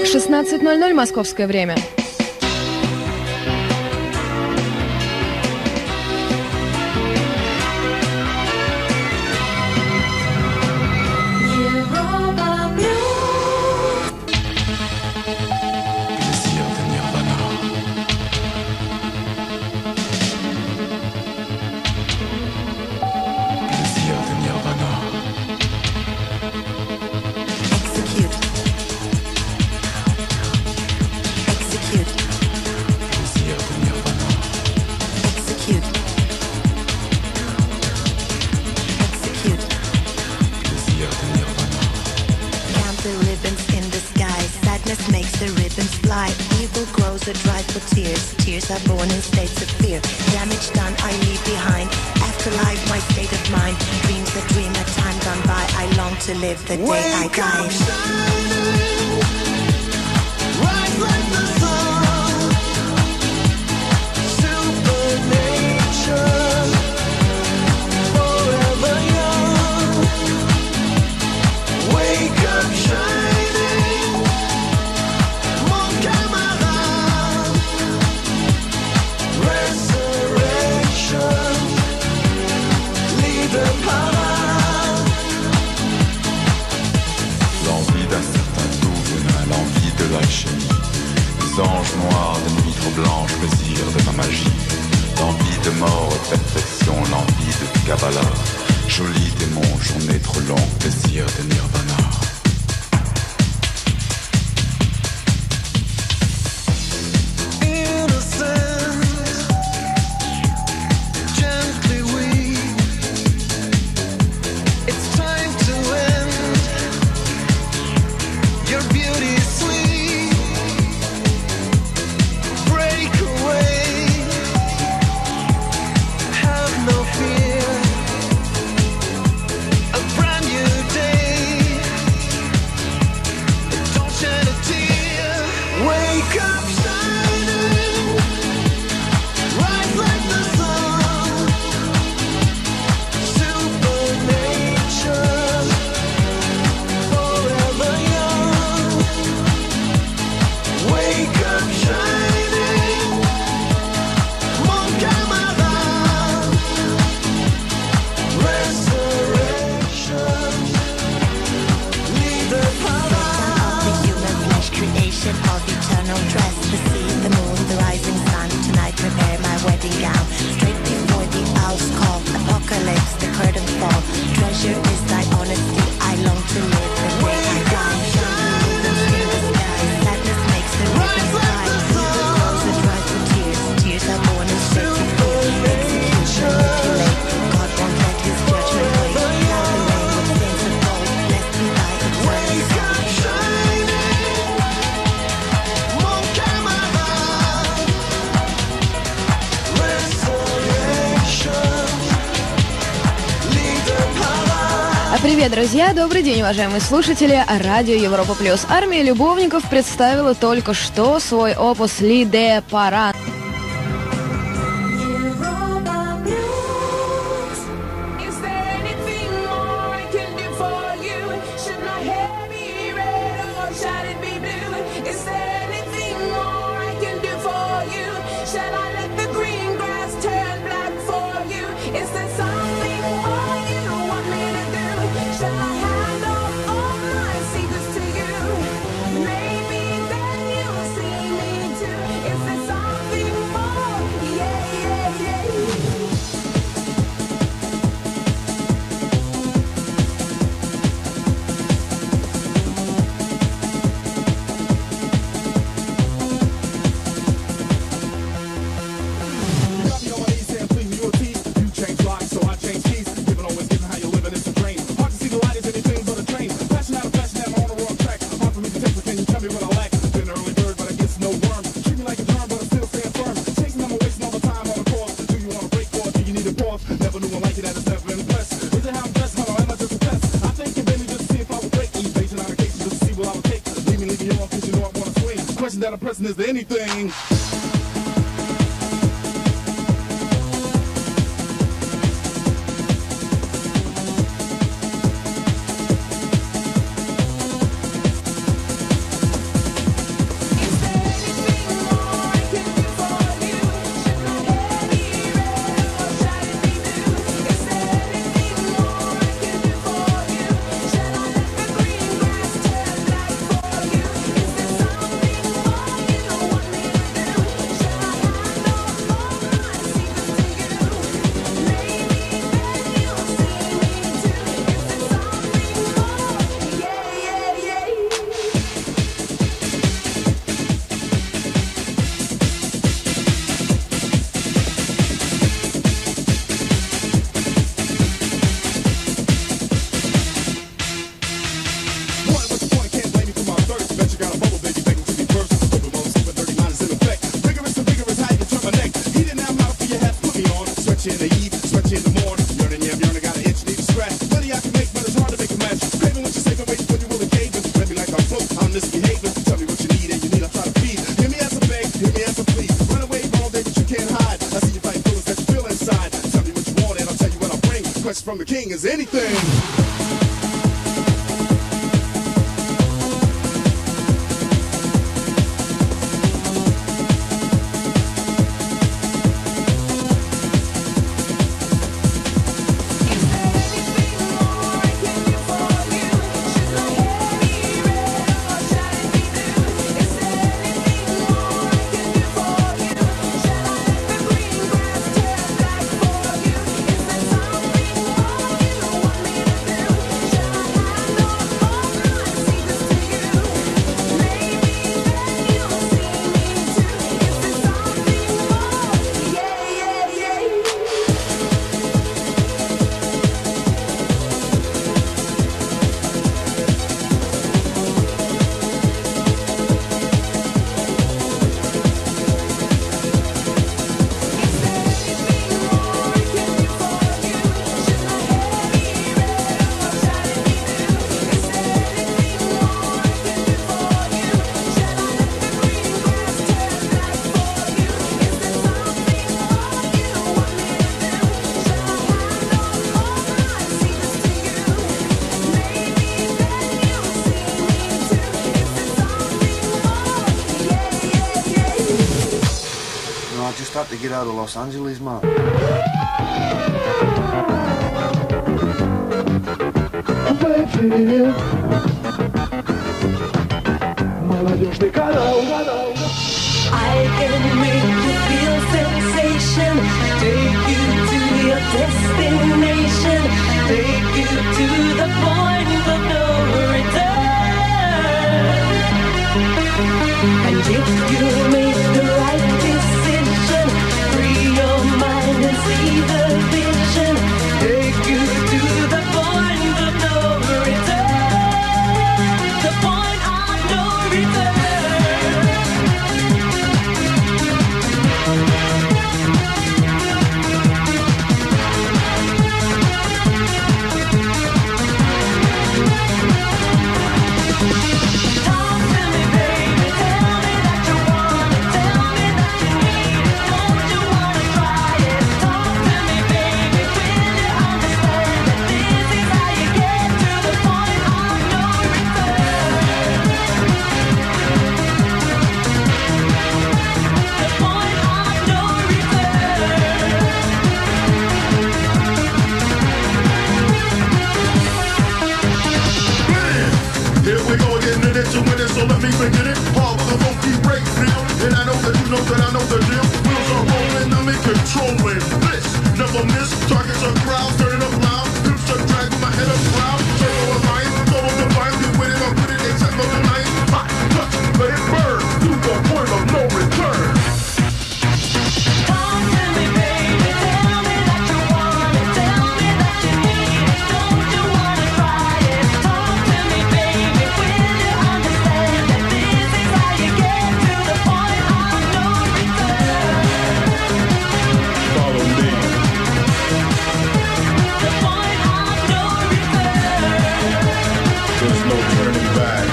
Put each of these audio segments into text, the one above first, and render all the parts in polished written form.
16:00 московское время. To live the day I die. Rise like the sun, supernature, forever young. Wake up shining, mon camarade. Resurrection, lead the parade. Les anges noirs de nuit trop blanche, plaisir de ma magie. L'envie de mort, perfection, l'envie de Kabbalah. Joli démon, journée trop longue, désir de Nirvana. Привет, друзья! Добрый день, уважаемые слушатели! Радио Европа Плюс. Армия любовников представила только что свой опус «Ли де Паран». That a person is anything. misbehaving. Tell me what you need and you need, I try to feed. Hear me as a beg, hear me as a plea. Run away all day, but you can't hide. I see you fighting feelings that you feel inside. Tell me what you want and I'll tell you what I bring. Quest from the king is anything. I just had to get out of Los Angeles, man. Молодежный канал. I can make you feel sensation, take you to your destination, take you to the point of no return. And if you make the right decision, free your mind and see the vision, take you to the point of no return, the point of no return. Here we go again, and it's a winner, so let me begin it. Hard with a funky breakdown, and I know that you know that I know the deal. Wheels are rolling, I'm in control with this. Never miss, targets are crowd, turning up loud. Hips are dragging my head up proud. Turbo alliance, total defiance, get with it, I'm with it, except no denying. Hot, touch, let it burn, to the point of no return. Talk to me, baby, tell me that you want it, tell me that you need it, don't you wanna try it? Talk to me, baby, will you understand that this is how you get to the point of no return? Follow me. The point of no return. There's no turning back.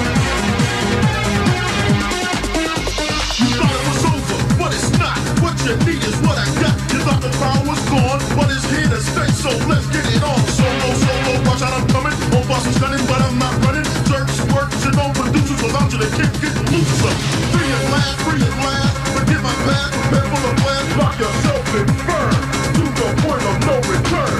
You thought it was over, but it's not. What you need is what I got. You thought the power was gone, but it's here to stay. So let's get it on. Solo, watch out, I'm coming. Whole boss is gunning, but I'm not running. Jerks, works, and no producers. Well, I'm to the kick, get looser. Free at last, forget my past. Prepare for the blast, lock yourself in burn. To the point of no return.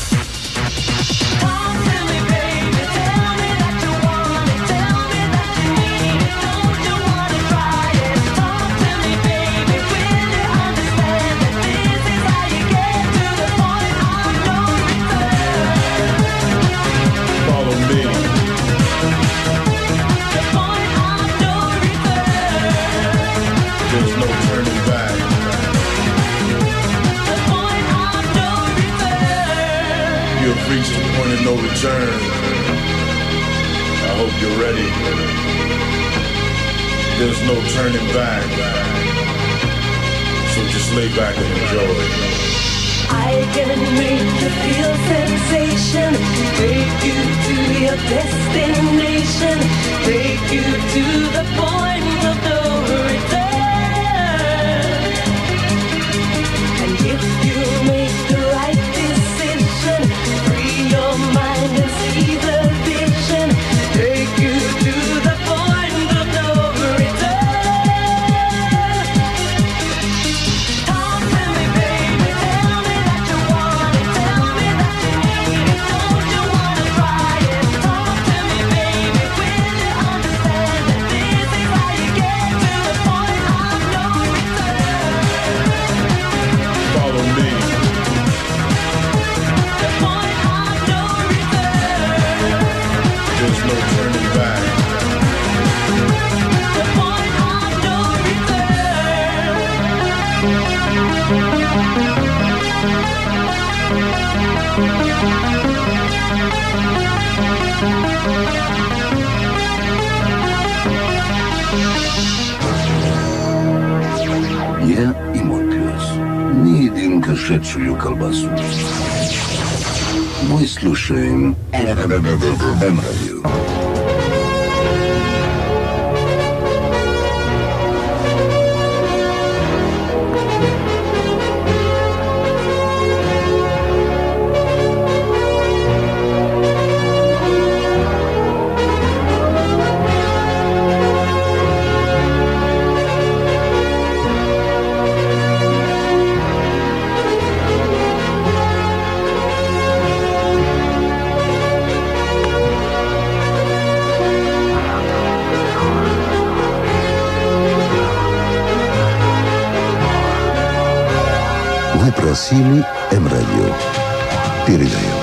Talk to me, baby, tell me that you want it, tell me that you need it, don't you wanna try it? Talk to me, baby, will you understand that this is how you get to the point of no return? Follow me. The point of no return. There's no turning back. The point of no return. You have reached the point of no return. I hope you're ready. There's no turning back. So just lay back and enjoy. I can make you feel sensation, take you to your destination, take you Я и мой пес не едим кошачью колбасу. Мы слушаем М-радио. Вы просили М-радио. Передаем.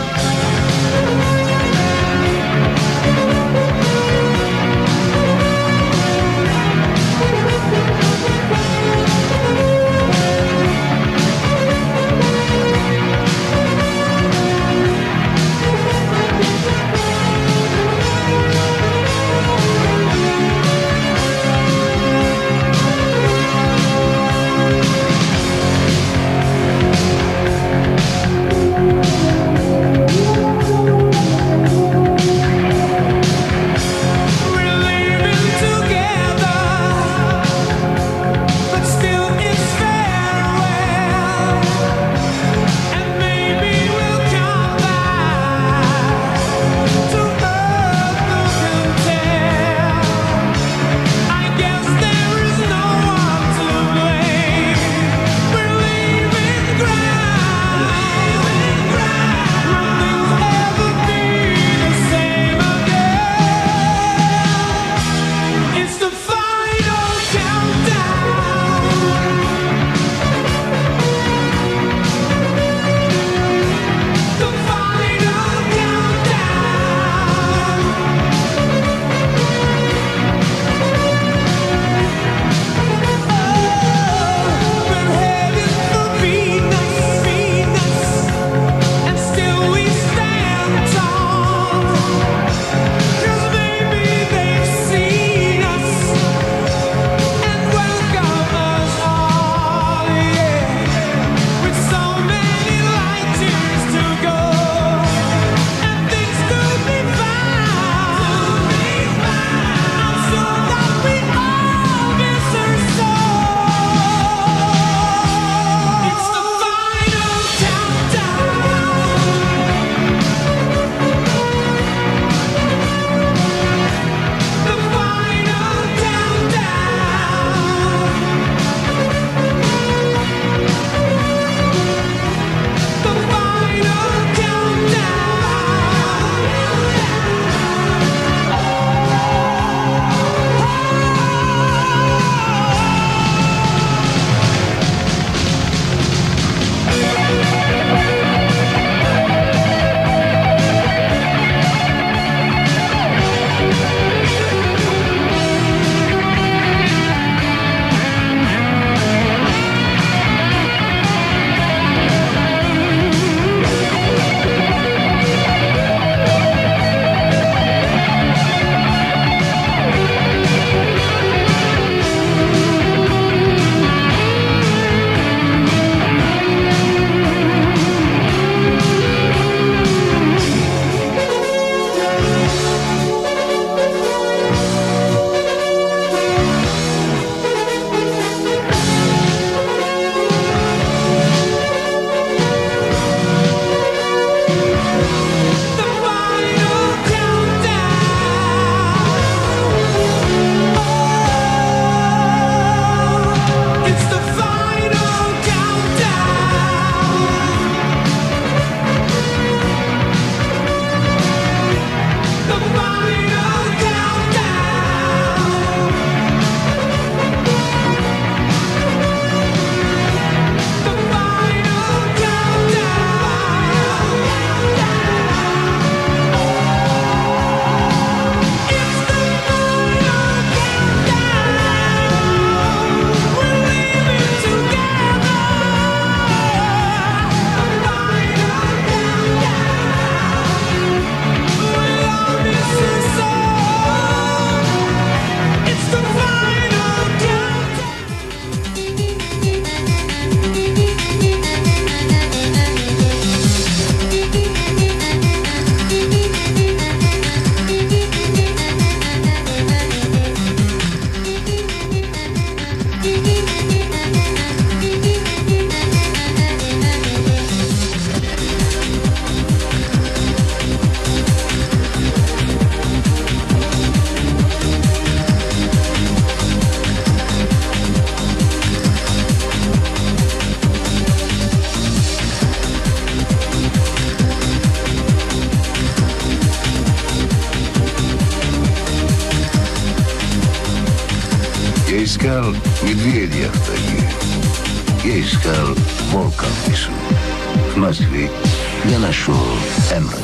Я искал медведя в тайге. Я искал волка в лесу. В Москве я нашел Эмру.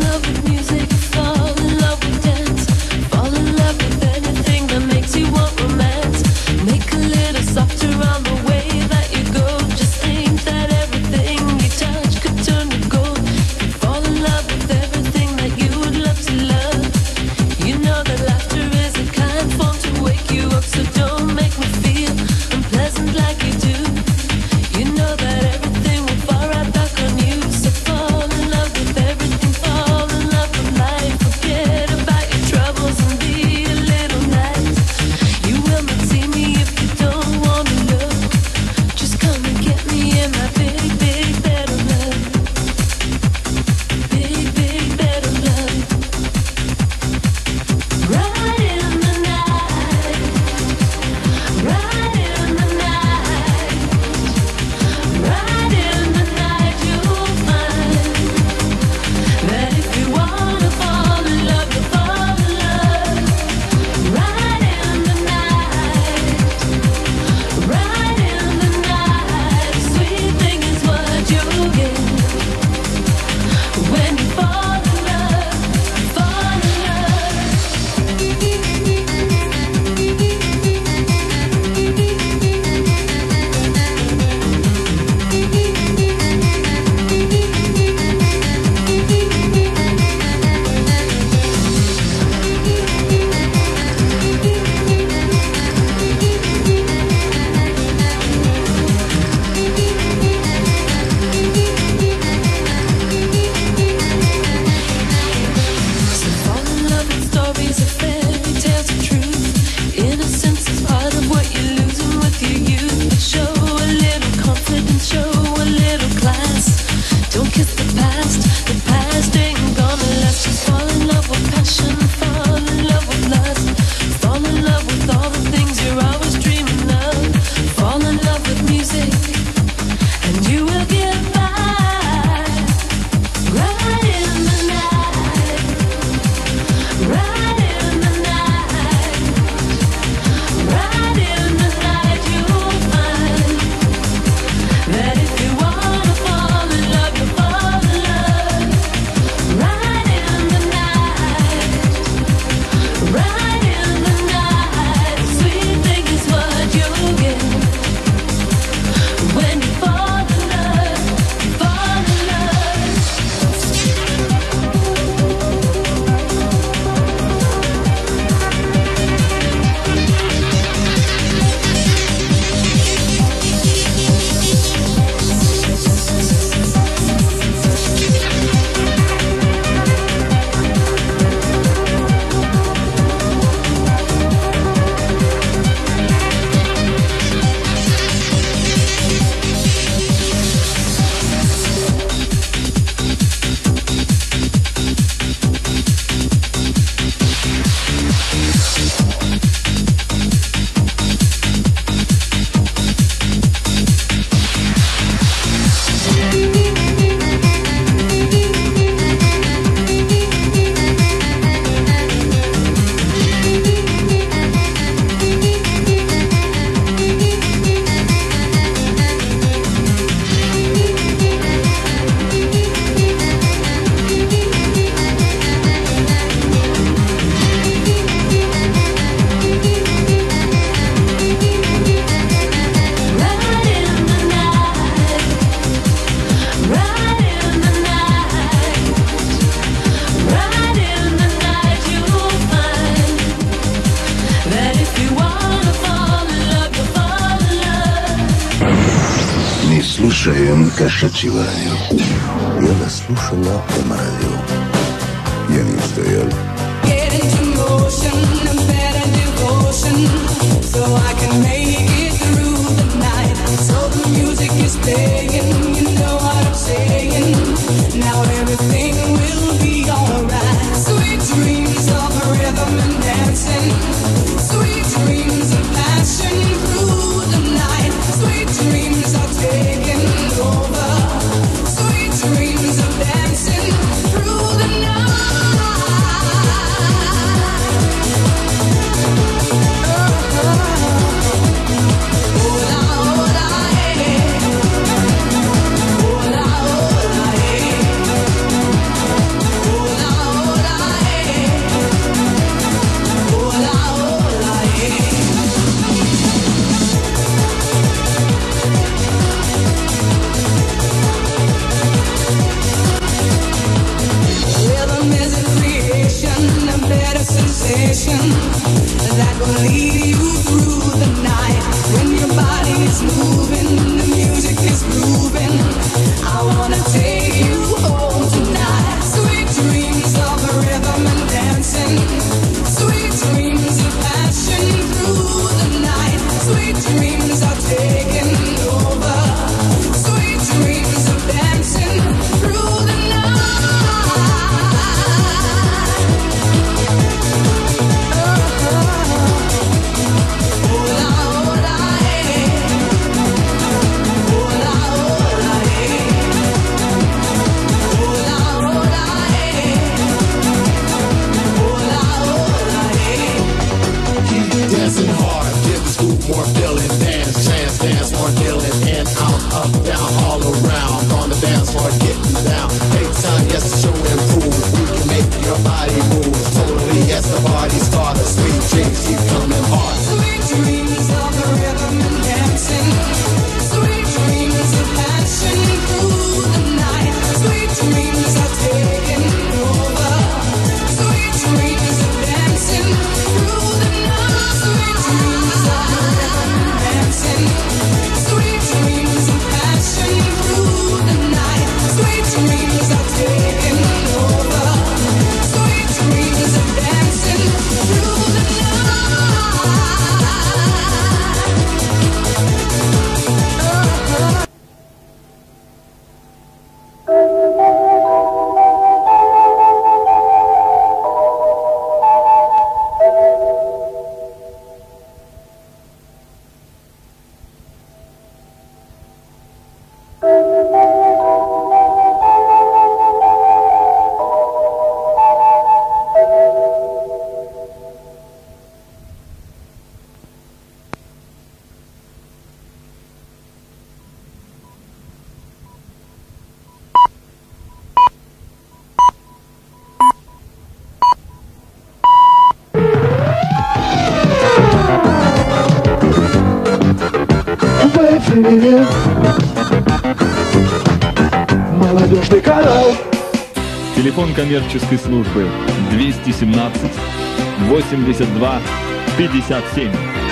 Слушаем кошачьего радио. Я дослушала Эмрадио. Я не устоял. Get into motion and better devotion, so I can make it through the night. So the music is playing, you know what I'm saying. Now everything will be alright. Sweet dreams of rhythm and dancing, sweet dreams of passion through the night. Sweet dreams are taking over, sweet dreams of dancing through the night. that will lead you through the night. When your body is moving, the music is grooving. I wanna take you home tonight. Sweet dreams of rhythm and dancing. Sweet dreams of passion through the night. Sweet dreams are taking over. Sweet dreams of dancing through the Dancing hard, give the scoop more feeling. Dance, chance, dance more killing. In, out, up, down, all around. On the dance floor, getting down. Take time, yes, to show and prove. We can make your body move. Totally, yes, the party started. Sweet dreams keep coming hard. sweet dreams of the rhythm and dancing. Sweet dreams of passion through the night. Sweet dreams are taking over. Sweet dreams of dancing through the night. Sweet dreams of the rhythm and dancing. Sweet dreams of passion through the night. Sweet dreams are taking over. Sweet dreams of dancing through the night. Молодежный канал. Телефон коммерческой службы 217 82 57.